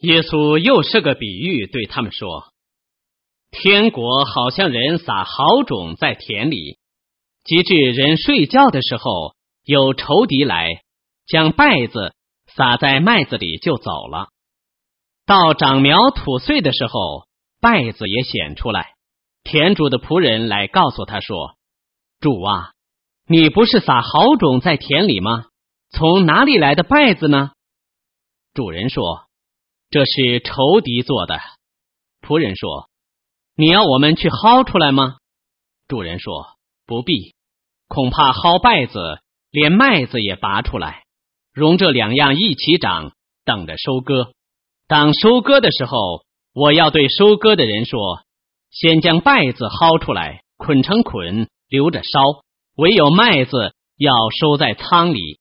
耶稣又设个比喻对他们说，天国好像人撒好种在田里，及至人睡觉的时候，有仇敌来，将稗子撒在麦子里就走了。到长苗吐穗的时候，稗子也显出来，田主的仆人来告诉他说，主啊，你不是撒好种在田里吗？从哪里来的稗子呢？主人说，这是仇敌做的。仆人说，你要我们去薅出来吗？主人说，不必，恐怕薅稗子，连麦子也拔出来，容这两样一起长，等着收割。当收割的时候，我要对收割的人说，先将稗子薅出来，捆成捆，留着烧，唯有麦子要收在仓里。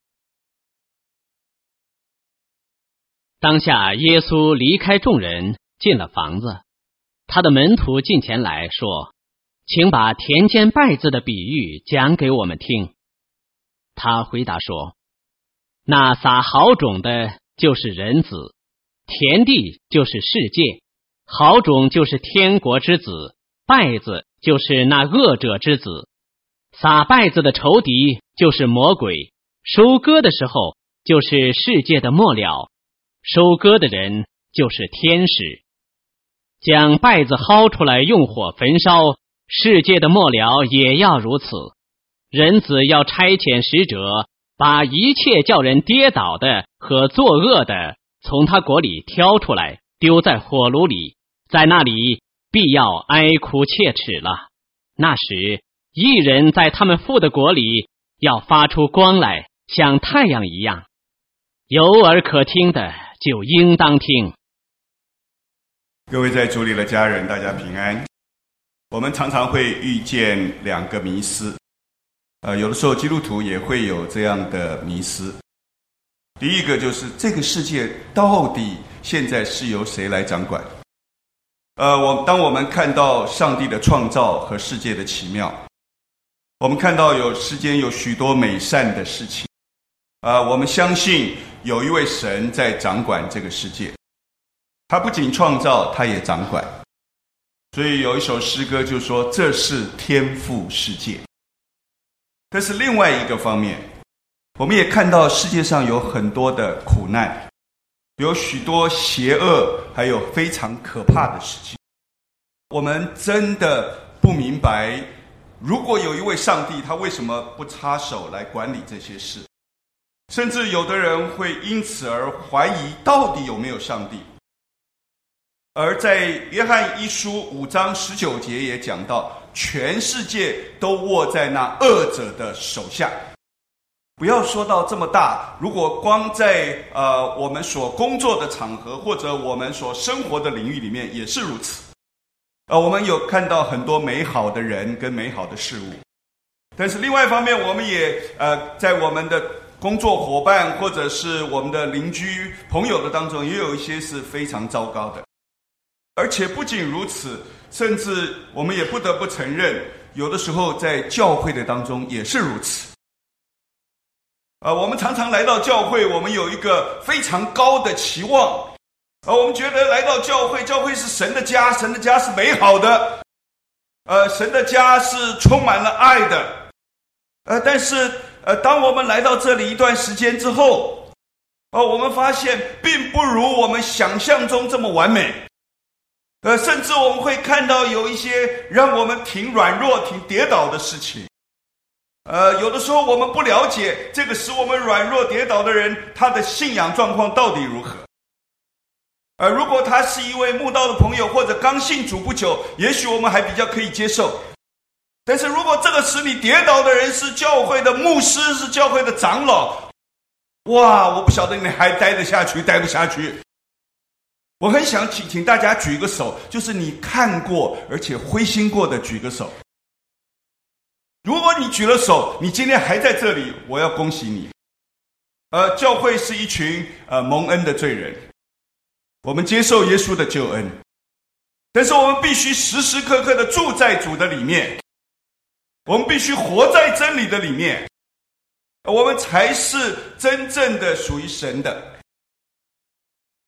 当下耶稣离开众人，进了房子，他的门徒近前来说，请把田间稗子的比喻讲给我们听。他回答说，那撒好种的就是人子，田地就是世界，好种就是天国之子，稗子就是那恶者之子。撒稗子的仇敌就是魔鬼，收割的时候就是世界的末了，收割的人就是天使。将稗子薅出来用火焚烧，世界的末了也要如此。人子要差遣使者，把一切叫人跌倒的和作恶的从他国里挑出来，丢在火炉里，在那里必要哀哭切齿了。那时义人在他们父的国里要发出光来，像太阳一样。有耳可听的就应当听。 各位在主里的家人，大家平安。我们常常会遇见两个迷思，有的时候基督徒也会有这样的迷思。第一个就是这个世界到底现在是由谁来掌管？当我们看到上帝的创造和世界的奇妙，我们看到世间有许多美善的事情，我们相信有一位神在掌管这个世界，他不仅创造，他也掌管。所以有一首诗歌就说，这是天父世界。但是另外一个方面，我们也看到世界上有很多的苦难，有许多邪恶，还有非常可怕的事情。我们真的不明白，如果有一位上帝，他为什么不插手来管理这些事？甚至有的人会因此而怀疑到底有没有上帝。而在约翰一书5章19节也讲到，全世界都握在那恶者的手下。不要说到这么大，如果光在我们所工作的场合，或者我们所生活的领域里面也是如此。我们有看到很多美好的人跟美好的事物，但是另外一方面，我们也在我们的工作伙伴或者是我们的邻居朋友的当中，也有一些是非常糟糕的。而且不仅如此，甚至我们也不得不承认，有的时候在教会的当中也是如此。我们常常来到教会，我们有一个非常高的期望，我们觉得来到教会，教会是神的家，神的家是美好的，神的家是充满了爱的。但是当我们来到这里一段时间之后，我们发现并不如我们想象中这么完美。甚至我们会看到有一些让我们挺软弱、挺跌倒的事情。有的时候我们不了解这个使我们软弱跌倒的人，他的信仰状况到底如何。如果他是一位慕道的朋友，或者刚信主不久，也许我们还比较可以接受。但是如果这个使你跌倒的人是教会的牧师，是教会的长老，哇，我不晓得你还待得下去，待不下去。我很想请大家举个手，就是你看过而且灰心过的举个手。如果你举了手，你今天还在这里，我要恭喜你。教会是一群蒙恩的罪人，我们接受耶稣的救恩，但是我们必须时时刻刻的住在主的里面，我们必须活在真理的里面，我们才是真正的属于神的。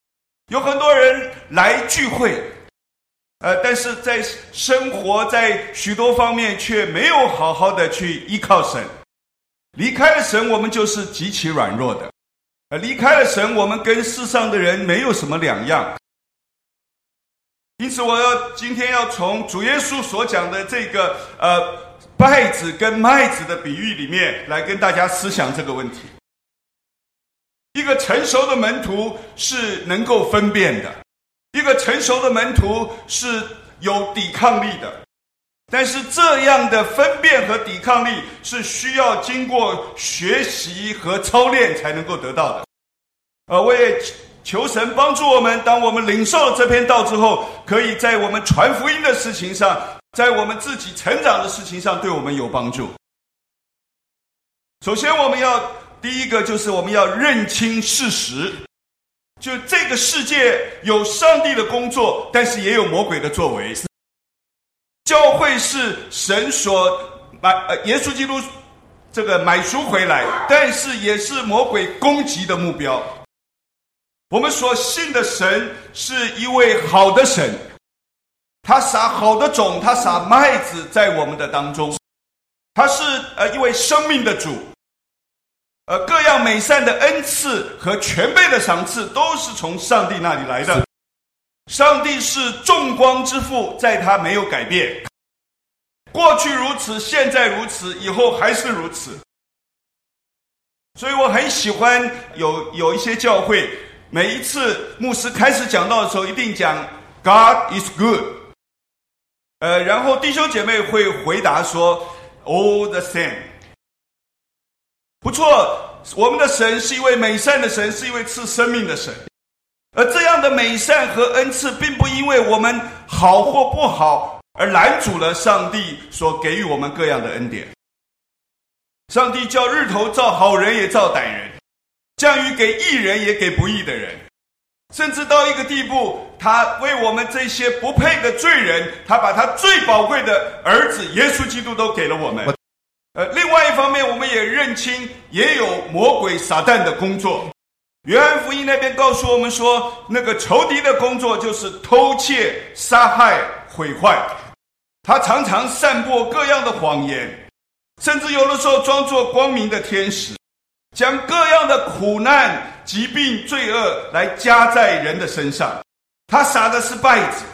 有很多人来聚会，但是在生活在许多方面却没有好好的去依靠神。离开了神，我们就是极其软弱的。离开了神，我们跟世上的人没有什么两样。因此今天要从主耶稣所讲的这个稗子跟麦子的比喻里面来跟大家思想这个问题。一个成熟的门徒是能够分辨的，一个成熟的门徒是有抵抗力的，但是这样的分辨和抵抗力是需要经过学习和操练才能够得到的。我也求神帮助我们，当我们领受了这篇道之后，可以在我们传福音的事情上，在我们自己成长的事情上对我们有帮助。首先第一个就是我们要认清事实，就这个世界有上帝的工作，但是也有魔鬼的作为。教会是神所耶稣基督这个买赎回来，但是也是魔鬼攻击的目标。我们所信的神是一位好的神，他撒好的种，他撒麦子在我们的当中，他是一位生命的主。各样美善的恩赐和全备的赏赐都是从上帝那里来的。上帝是众光之父，在他没有改变，过去如此，现在如此，以后还是如此。所以我很喜欢有一些教会，每一次牧师开始讲道的时候一定讲 God is good， 然后弟兄姐妹会回答说 All the same。 不错，我们的神是一位美善的神，是一位赐生命的神。而这样的美善和恩赐并不因为我们好或不好而拦阻了上帝所给予我们各样的恩典。上帝叫日头照好人也照歹人，降雨给义人也给不义的人，甚至到一个地步，他为我们这些不配的罪人，他把他最宝贵的儿子耶稣基督都给了我们。另外一方面，我们也认清也有魔鬼撒旦的工作。约翰福音那边告诉我们说，那个仇敌的工作就是偷窃、杀害、毁坏。他常常散播各样的谎言，甚至有的时候装作光明的天使，将各样的苦难、疾病、罪恶来加在人的身上。他撒的是稗子。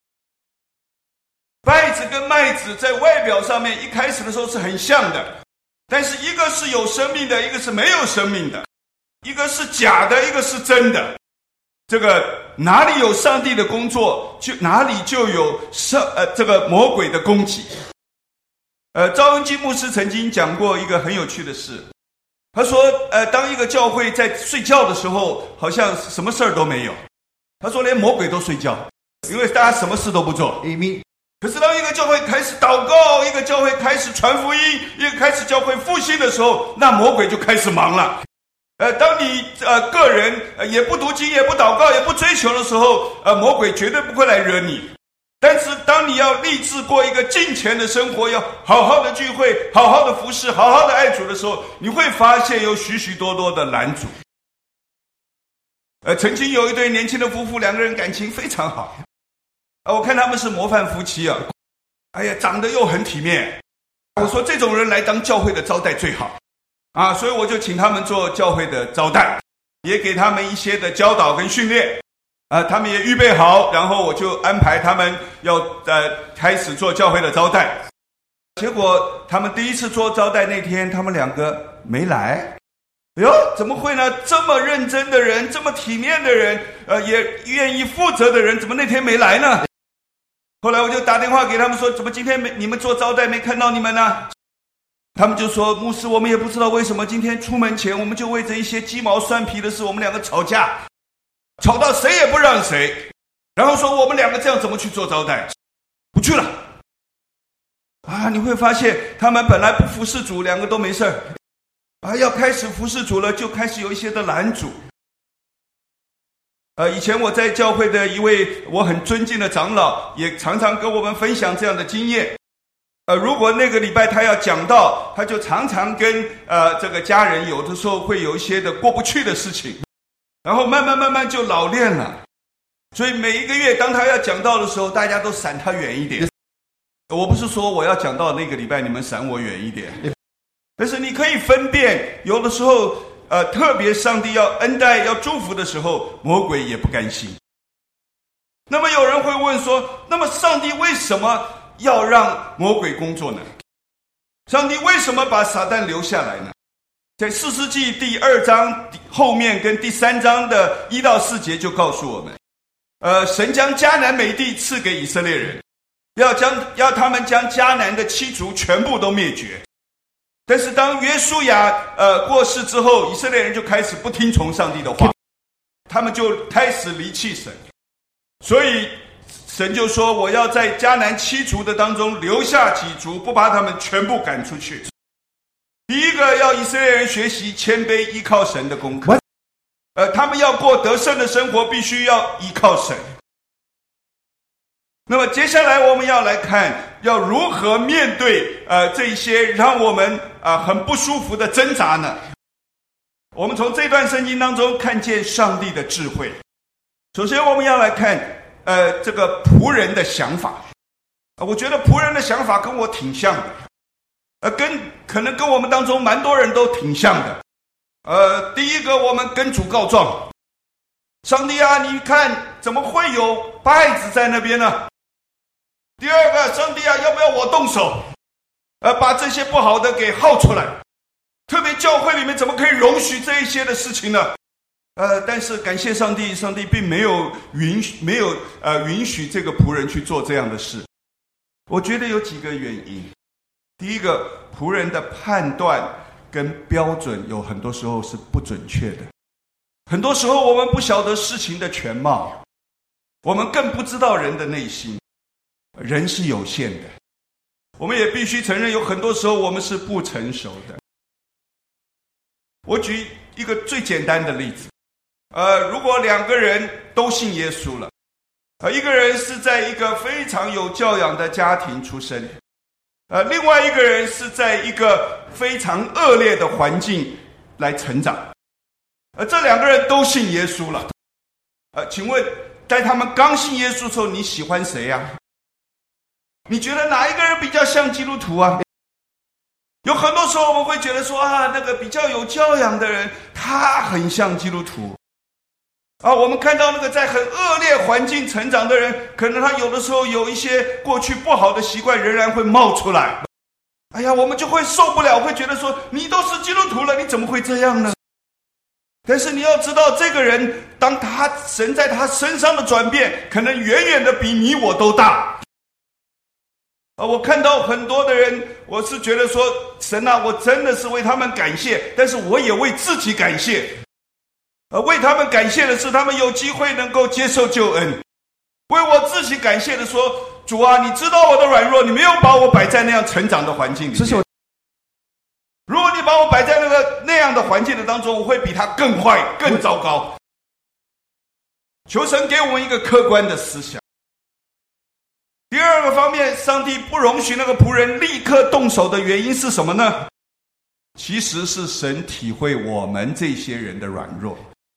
稗子跟麦子在外表上面一开始的时候是很像的，但是一个是有生命的，一个是没有生命的，一个是假的，一个是真的。这个哪里有上帝的工作，就哪里就有这个魔鬼的攻击。赵文基牧师曾经讲过一个很有趣的事，他说当一个教会在睡觉的时候，好像什么事儿都没有。他说连魔鬼都睡觉，因为大家什么事都不做。可是当一个教会开始祷告，一个教会开始传福音，一个开始教会复兴的时候，那魔鬼就开始忙了。当你个人也不读经，也不祷告，也不追求的时候，魔鬼绝对不会来惹你。但是当你要立志过一个敬虔的生活，要好好的聚会，好好的服侍，好好的爱主的时候，你会发现有许许多多的拦阻。曾经有一对年轻的夫妇，两个人感情非常好。我看他们是模范夫妻啊，哎呀，长得又很体面。我说这种人来当教会的招待最好啊，所以我就请他们做教会的招待，也给他们一些的教导跟训练他们也预备好，然后我就安排他们要开始做教会的招待。结果他们第一次做招待那天，他们两个没来。哎呦，怎么会呢？这么认真的人，这么体面的人，也愿意负责的人，怎么那天没来呢？后来我就打电话给他们说，怎么今天你们做招待没看到你们呢？他们就说，牧师，我们也不知道为什么今天出门前我们就为着一些鸡毛蒜皮的事，我们两个吵架，吵到谁也不让谁，然后说我们两个这样怎么去做招待，不去了。你会发现他们本来不服侍主，两个都没事要开始服侍主了，就开始有一些的拦阻。以前我在教会的一位我很尊敬的长老，也常常跟我们分享这样的经验。如果那个礼拜他要讲道，他就常常跟这个家人有的时候会有一些的过不去的事情，然后慢慢就老练了。 所以每一个月当他要讲道的时候，大家都闪他远一点。我不是说我要讲道那个礼拜你们闪我远一点，但是你可以分辨，有的时候特别上帝要恩待要祝福的时候，魔鬼也不甘心。那么有人会问说，那么上帝为什么要让魔鬼工作呢？上帝为什么把撒旦留下来呢？在士师记第2章后面跟第3章的1到4节就告诉我们，神将迦南美地赐给以色列人，要他们将迦南的7族全部都灭绝。但是当约书亚过世之后，以色列人就开始不听从上帝的话，他们就开始离弃神。所以神就说，我要在迦南7族的当中留下几族，不把他们全部赶出去。第一个要以色列人学习谦卑依靠神的功课，他们要过得胜的生活，必须要依靠神。那么接下来我们要来看，要如何面对这一些让我们很不舒服的挣扎呢？我们从这段圣经当中看见上帝的智慧。首先我们要来看这个仆人的想法。我觉得仆人的想法跟我挺像的，可能跟我们当中蛮多人都挺像的。第一个，我们跟主告状，上帝啊，你看怎么会有败子在那边呢？第二个，上帝啊，要不要我动手把这些不好的给耗出来？特别教会里面怎么可以容许这一些的事情呢？但是感谢上帝，上帝并没有允许这个仆人去做这样的事。我觉得有几个原因。第一个，仆人的判断跟标准有很多时候是不准确的。很多时候我们不晓得事情的全貌，我们更不知道人的内心。人是有限的，我们也必须承认，有很多时候我们是不成熟的。我举一个最简单的例子，如果2个人都信耶稣了，一个人是在一个非常有教养的家庭出生，另外一个人是在一个非常恶劣的环境来成长，这2个人都信耶稣了，请问在他们刚信耶稣的时候，你喜欢谁呀？你觉得哪一个人比较像基督徒啊？有很多时候我们会觉得说那个比较有教养的人，他很像基督徒。我们看到那个在很恶劣环境成长的人，可能他有的时候有一些过去不好的习惯仍然会冒出来。我们就会受不了，会觉得说，你都是基督徒了，你怎么会这样呢？但是你要知道，这个人当神在他身上的转变，可能远远的比你我都大。我看到很多的人，我是觉得说，神啊，我真的是为他们感谢，但是我也为自己感谢。为他们感谢的是，他们有机会能够接受救恩；为我自己感谢的说，主啊，你知道我的软弱，你没有把我摆在那样成长的环境里面。如果你把我摆在那样的环境的当中，我会比他更坏、更糟糕。求神给我们一个客观的思想。第二个方面，上帝不容许那个仆人立刻动手的原因是什么呢？其实是神体会我们这些人的软弱。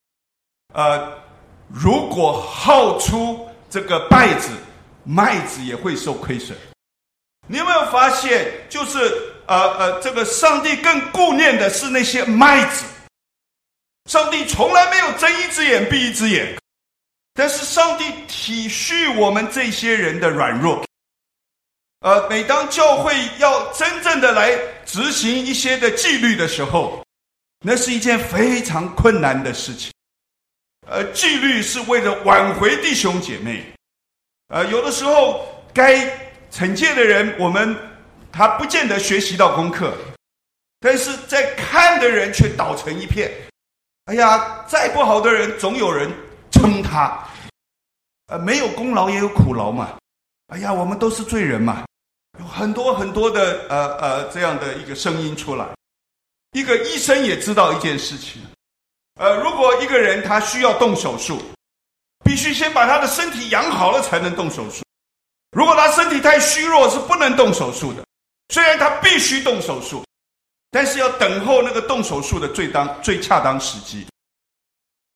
如果耗出这个稗子，麦子也会受亏损。你有没有发现，就是这个上帝更顾念的是那些麦子。上帝从来没有睁一只眼闭一只眼，但是上帝体恤我们这些人的软弱。每当教会要真正的来执行一些的纪律的时候，那是一件非常困难的事情。纪律是为了挽回弟兄姐妹。有的时候该惩戒的人，他不见得学习到功课，但是在看的人却倒成一片。再不好的人，总有人称他。没有功劳也有苦劳嘛。我们都是罪人嘛。有很多很多的这样的一个声音出来。一个医生也知道一件事情，如果一个人他需要动手术，必须先把他的身体养好了才能动手术。如果他身体太虚弱，是不能动手术的。虽然他必须动手术，但是要等候那个动手术的最恰当时机。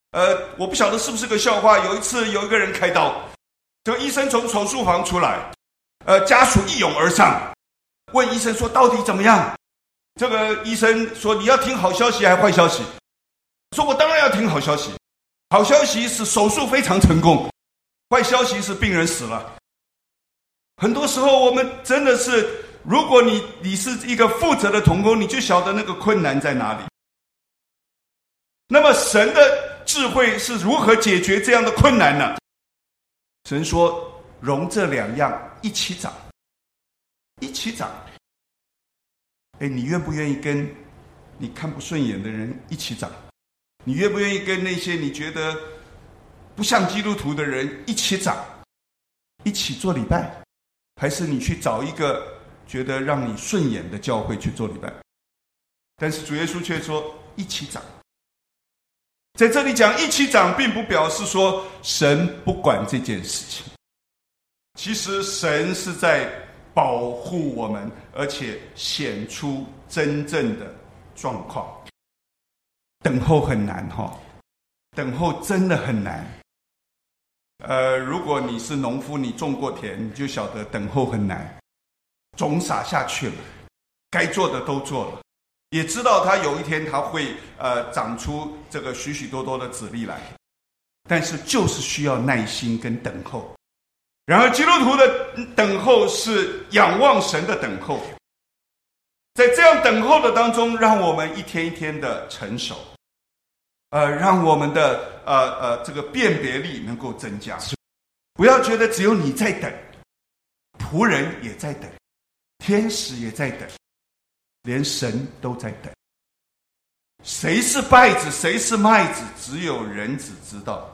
我不晓得是不是个笑话。有一次有一个人开刀，这个医生从手术房出来，家属一涌而上，问医生说到底怎么样？这个医生说你要听好消息还是坏消息？说我当然要听好消息。好消息是手术非常成功，坏消息是病人死了。很多时候我们真的是，如果你是一个负责的同工，你就晓得那个困难在哪里。那么神的智慧是如何解决这样的困难呢？神说容这两样一起长，一起长。你愿不愿意跟你看不顺眼的人一起长？你愿不愿意跟那些你觉得不像基督徒的人一起长，一起做礼拜？还是你去找一个觉得让你顺眼的教会去做礼拜？但是主耶稣却说一起长。在这里讲一起长，并不表示说神不管这件事情。其实神是在保护我们，而且显出真正的状况。等候很难等候真的很难。如果你是农夫，你种过田，你就晓得等候很难。种撒下去了，该做的都做了，也知道它有一天它会长出这个许许多多的子粒来，但是就是需要耐心跟等候。然而基督徒的等候是仰望神的等候，在这样等候的当中，让我们一天一天的成熟，让我们的这个辨别力能够增加。不要觉得只有你在等，仆人也在等，天使也在等，连神都在等。谁是稗子，谁是麦子，只有人子知道。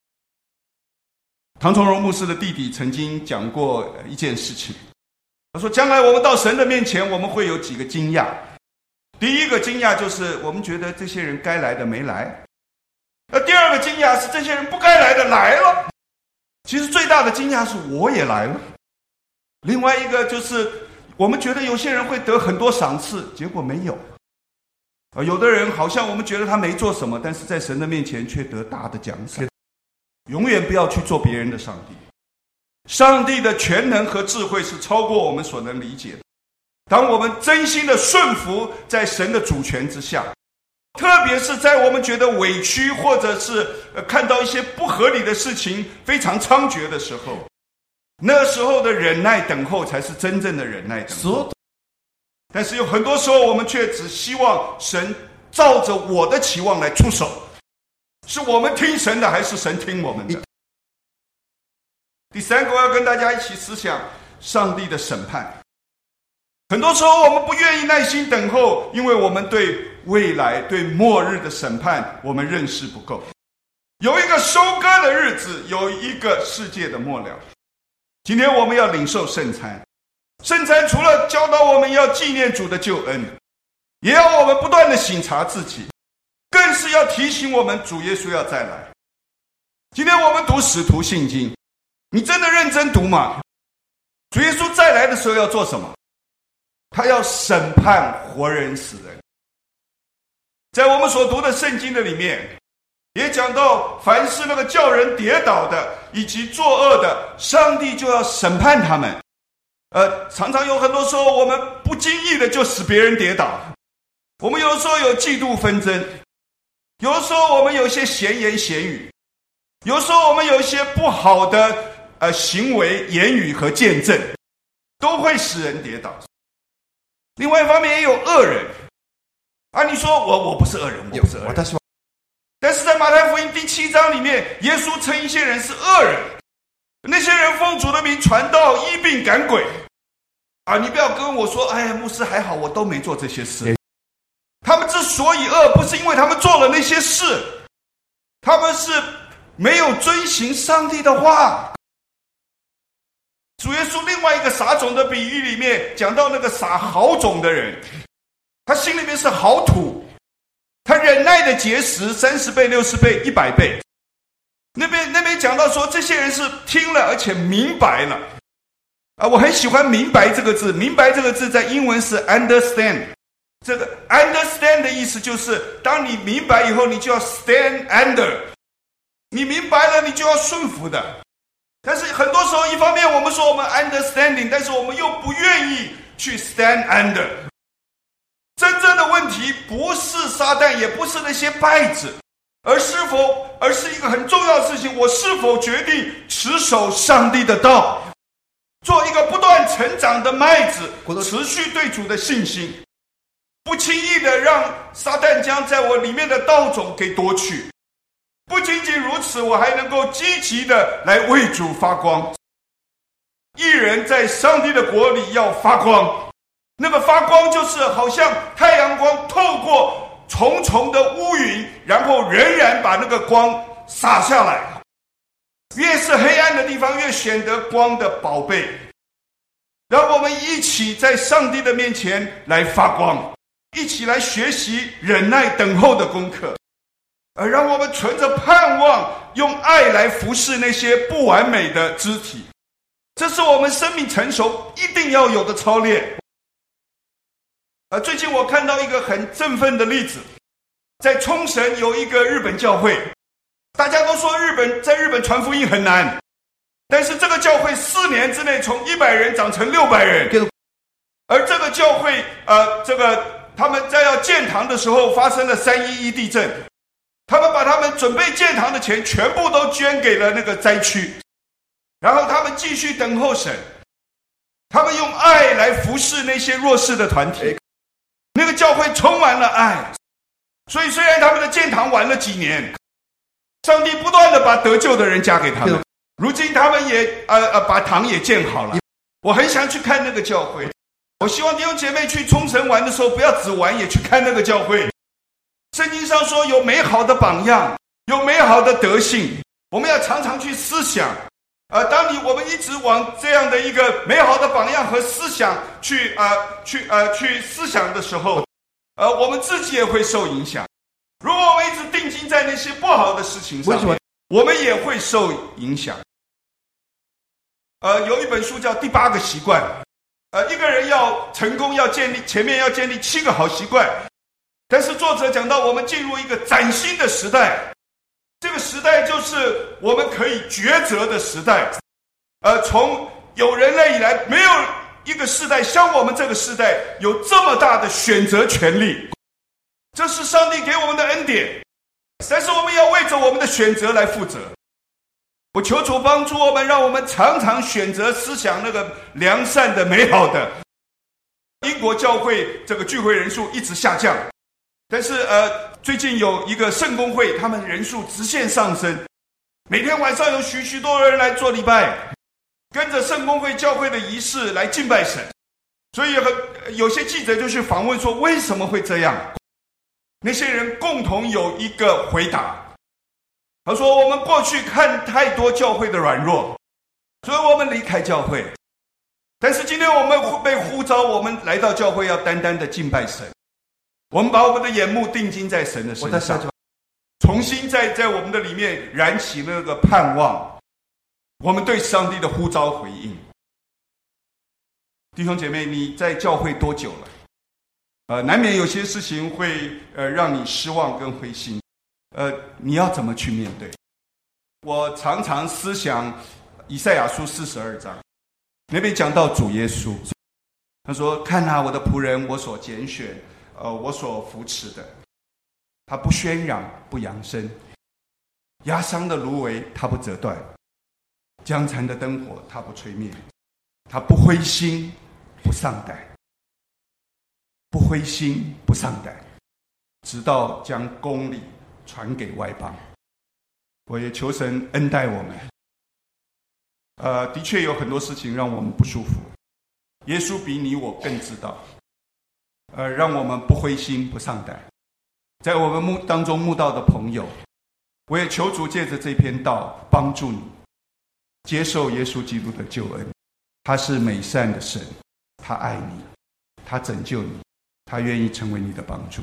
唐崇荣牧师的弟弟曾经讲过一件事情，他说将来我们到神的面前，我们会有几个惊讶。第一个惊讶就是我们觉得这些人该来的没来，第二个惊讶是这些人不该来的来了。其实最大的惊讶是我也来了。另外一个就是我们觉得有些人会得很多赏赐，结果没有。有的人好像我们觉得他没做什么，但是在神的面前却得大的奖赏。永远不要去做别人的上帝。上帝的全能和智慧是超过我们所能理解的。当我们真心的顺服在神的主权之下，特别是在我们觉得委屈，或者是看到一些不合理的事情非常猖獗的时候，那时候的忍耐等候才是真正的忍耐等候。但是有很多时候我们却只希望神照着我的期望来出手，是我们听神的还是神听我们的？第三个我要跟大家一起思想上帝的审判。很多时候我们不愿意耐心等候，因为我们对未来对末日的审判我们认识不够。有一个收割的日子，有一个世界的末了。今天我们要领受圣餐，圣餐除了教导我们要纪念主的救恩，也要我们不断的省察自己，更是要提醒我们主耶稣要再来。今天我们读使徒信经，你真的认真读吗？主耶稣再来的时候要做什么？他要审判活人死人。在我们所读的圣经的里面，也讲到凡是那个叫人跌倒的以及作恶的，上帝就要审判他们。常常有很多时候我们不经意的就使别人跌倒，我们有的时候有嫉妒纷争，有的时候我们有一些闲言闲语，有的时候我们有一些不好的行为言语和见证，都会使人跌倒。另外一方面也有恶人你说我不是恶人，我不是恶人，但是在马太福音第7章里面，耶稣称一些人是恶人，那些人奉主的名传道，医病赶鬼你不要跟我说牧师还好，我都没做这些事。他们之所以恶，不是因为他们做了那些事，他们是没有遵行上帝的话。主耶稣另外一个撒种的比喻里面讲到那个撒好种的人，他心里面是好土，他忍耐的结实30倍、60倍、100倍。那边讲到说这些人是听了而且明白了我很喜欢明白这个字。明白这个字在英文是 understand， 这个 understand 的意思就是当你明白以后，你就要 stand under， 你明白了，你就要顺服的。但是很多时候，一方面我们说我们 understanding， 但是我们又不愿意去 stand under。真正的问题不是撒旦，也不是那些败子，而是一个很重要的事情：我是否决定持守上帝的道，做一个不断成长的麦子，持续对主的信心，不轻易的让撒旦将在我里面的道种给夺取。不仅仅如此，我还能够积极的来为主发光。义人在上帝的国里要发光，那个发光就是好像太阳光透过重重的乌云，然后仍然把那个光洒下来。越是黑暗的地方，越显得光的宝贝。让我们一起在上帝的面前来发光，一起来学习忍耐等候的功课，而让我们存着盼望，用爱来服侍那些不完美的肢体。这是我们生命成熟一定要有的操练。最近我看到一个很振奋的例子，在冲绳有一个日本教会，大家都说在日本传福音很难，但是这个教会4年之内从100人长成600人，而这个教会他们在要建堂的时候发生了311地震，他们把他们准备建堂的钱全部都捐给了那个灾区，然后他们继续等候神，他们用爱来服侍那些弱势的团体。那个教会充满了爱，所以虽然他们的建堂晚了几年，上帝不断的把得救的人加给他们，如今他们也把堂也建好了。我很想去看那个教会，我希望弟兄姐妹去冲绳玩的时候，不要只玩，也去看那个教会。圣经上说有美好的榜样，有美好的德性，我们要常常去思想。当我们一直往这样的一个美好的榜样和思想去思想的时候，我们自己也会受影响。如果我们一直定睛在那些不好的事情上面，我们也会受影响。有一本书叫《第8个习惯》，一个人要成功，前面要建立7个好习惯，但是作者讲到我们进入一个崭新的时代。这个时代就是我们可以抉择的时代，从有人类以来，没有一个时代像我们这个时代有这么大的选择权利，这是上帝给我们的恩典，但是我们要为着我们的选择来负责。我求主帮助我们，让我们常常选择思想那个良善的、美好的。英国教会这个聚会人数一直下降，但是最近有一个圣公会，他们人数直线上升，每天晚上有许多人来做礼拜，跟着圣公会教会的仪式来敬拜神。所以有些记者就去访问说为什么会这样，那些人共同有一个回答，他说我们过去看太多教会的软弱，所以我们离开教会，但是今天我们被呼召，我们来到教会要单单的敬拜神，我们把我们的眼目定睛在神的身上，重新在我们的里面燃起那个盼望，我们对上帝的呼召回应。弟兄姐妹，你在教会多久了？难免有些事情会让你失望跟灰心，你要怎么去面对？我常常思想以赛亚书42章，那边讲到主耶稣，他说：“看啊，我的仆人，我所拣选。”我所扶持的，他不喧嚷，不扬声，压伤的芦苇他不折断，将残的灯火他不吹灭，他不灰心不丧胆，不灰心不丧胆，直到将公理传给外邦。我也求神恩待我们。的确有很多事情让我们不舒服，耶稣比你我更知道。让我们不灰心不丧胆。在我们当中慕道的朋友，我也求主借着这篇道帮助你接受耶稣基督的救恩。他是美善的神，他爱你，他拯救你，他愿意成为你的帮助。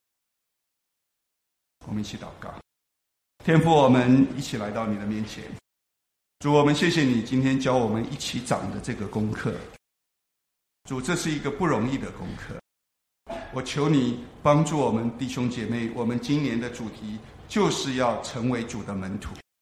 我们一起祷告。天父，我们一起来到你的面前，主，我们谢谢你今天教我们一起长的这个功课。主，这是一个不容易的功课，我求你帮助我们弟兄姐妹，我们今年的主题就是要成为主的门徒。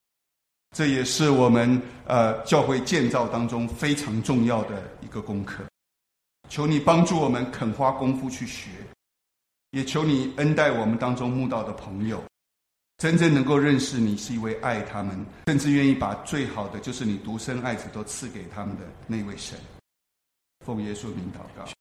这也是我们教会建造当中非常重要的一个功课。求你帮助我们肯花功夫去学，也求你恩待我们当中慕道的朋友，真正能够认识你是一位爱他们，甚至愿意把最好的，就是你独生爱子都赐给他们的那位神。奉耶稣名祷告。